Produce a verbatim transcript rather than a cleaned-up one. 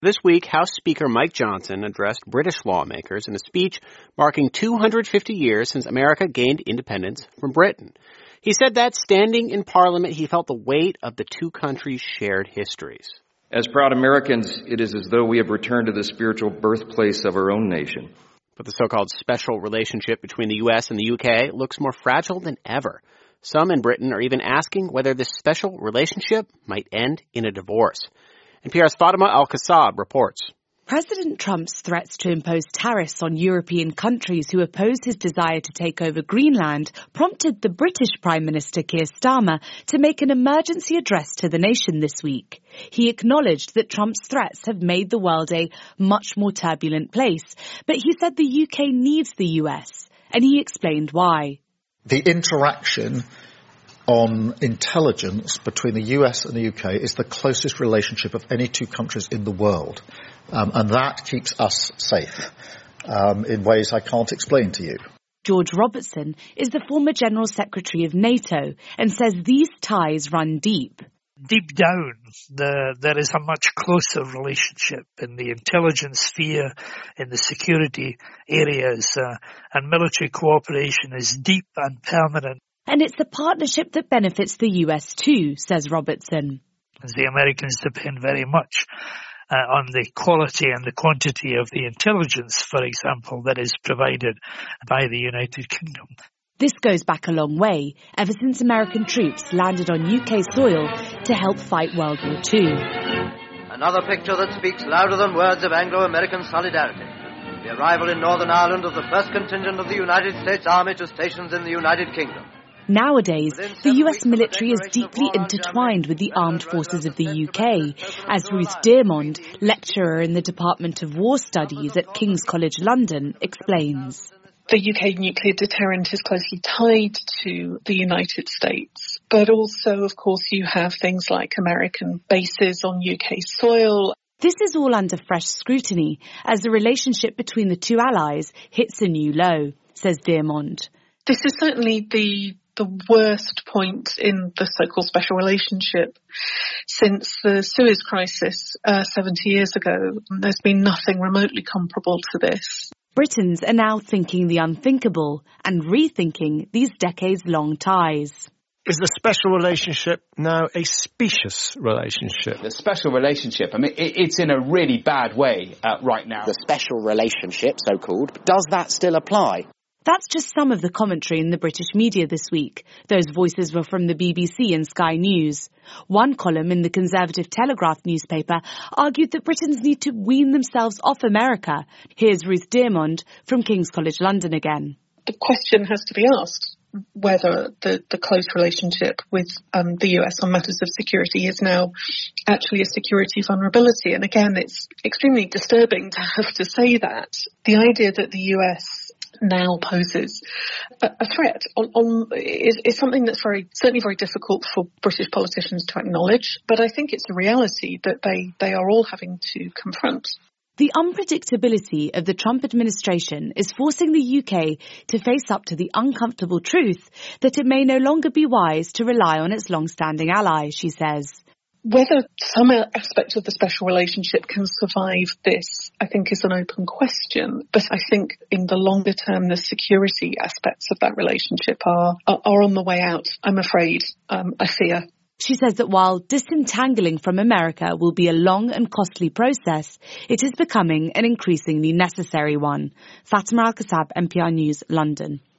This week, House Speaker Mike Johnson addressed British lawmakers in a speech marking two hundred fifty years since America gained independence from Britain. He said that standing in Parliament, he felt the weight of the two countries' shared histories. As proud Americans, it is as though we have returned to the spiritual birthplace of our own nation. But the so-called special relationship between the U S and the U K looks more fragile than ever. Some in Britain are even asking whether this special relationship might end in a divorce. N P R's Fatima Al-Qassab reports. President Trump's threats to impose tariffs on European countries who oppose his desire to take over Greenland prompted the British Prime Minister Keir Starmer to make an emergency address to the nation this week. He acknowledged that Trump's threats have made the world a much more turbulent place, but he said the U K needs the U S, and he explained why. The interaction on intelligence between the U S and the U K is the closest relationship of any two countries in the world. Um, and that keeps us safe um, in ways I can't explain to you. George Robertson is the former General Secretary of NATO and says these ties run deep. Deep down, the, there is a much closer relationship in the intelligence sphere, in the security areas, uh, and military cooperation is deep and permanent. And it's a partnership that benefits the U S too, says Robertson. The Americans depend very much uh, on the quality and the quantity of the intelligence, for example, that is provided by the United Kingdom. This goes back a long way, ever since American troops landed on U K soil to help fight World War Two. Another picture that speaks louder than words of Anglo-American solidarity. The arrival in Northern Ireland of the first contingent of the United States Army to stations in the United Kingdom. Nowadays, the U S military is deeply intertwined with the armed forces of the U K, as Ruth Dearmond, lecturer in the Department of War Studies at King's College London, explains. The U K nuclear deterrent is closely tied to the United States, but also, of course, you have things like American bases on U K soil. This is all under fresh scrutiny as the relationship between the two allies hits a new low, says Dearmond. This is certainly the the worst point in the so-called special relationship. Since the Suez Crisis uh, seventy years ago, there's been nothing remotely comparable to this. Britons are now thinking the unthinkable and rethinking these decades-long ties. Is the special relationship now a specious relationship? The special relationship, I mean, it, it's in a really bad way uh, right now. The special relationship, so-called, does that still apply? That's just some of the commentary in the British media this week. Those voices were from the B B C and Sky News. One column in the Conservative Telegraph newspaper argued that Britons need to wean themselves off America. Here's Ruth Dearmond from King's College London again. The question has to be asked whether the, the close relationship with um, the U S on matters of security is now actually a security vulnerability. And again, it's extremely disturbing to have to say that. The idea that the U S now poses a, a threat on, on is, is something that's very certainly very difficult for British politicians to acknowledge, but I think it's a reality that they, they are all having to confront. The unpredictability of the Trump administration is forcing the U K to face up to the uncomfortable truth that it may no longer be wise to rely on its long-standing ally, she says. Whether some aspect of the special relationship can survive this, I think, is an open question. But I think in the longer term, the security aspects of that relationship are are, are on the way out, I'm afraid. Um, I fear. She says that while disentangling from America will be a long and costly process, it is becoming an increasingly necessary one. Fatima Al-Qassab, N P R News, London.